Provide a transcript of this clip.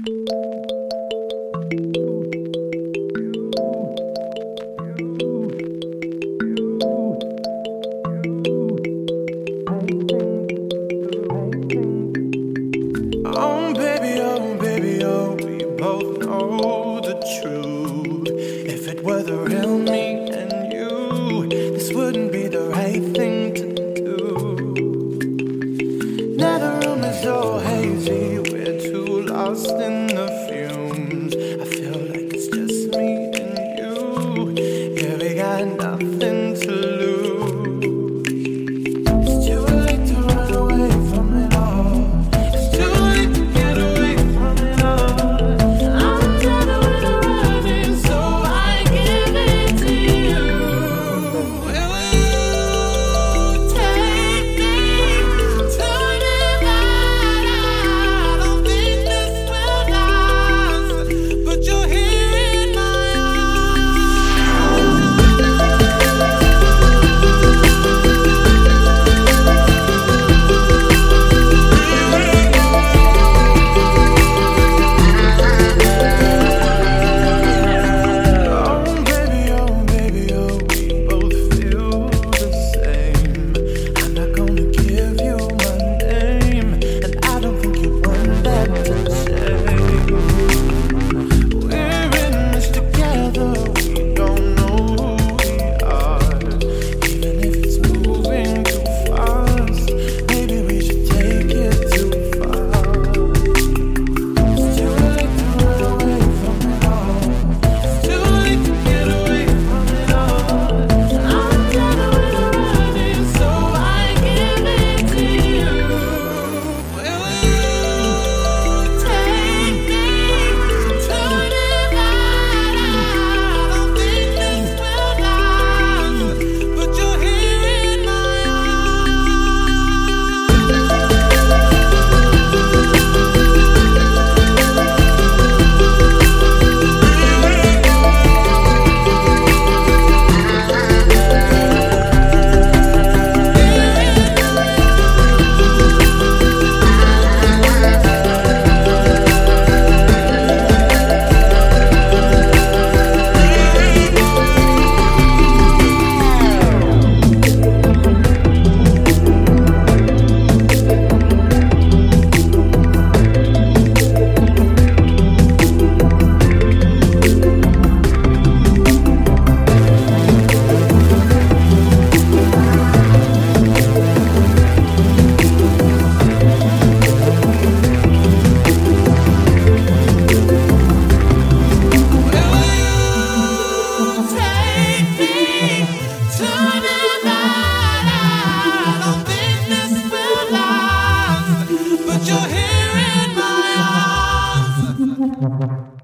Oh baby, oh, we both know the truth. If it were the real me and you, this wouldn't be the right thing to do. Now the room is so hazy, we're too lost in the fumes. I feel like it's just me and you. Yeah, we got nothing to lose. It's too late to run away from it all. It's too late to get away from it all. I'm tired of running, so I give it to you. Will you take me to Nevada? I don't think this will last, but you're here in my But you're here in my arms.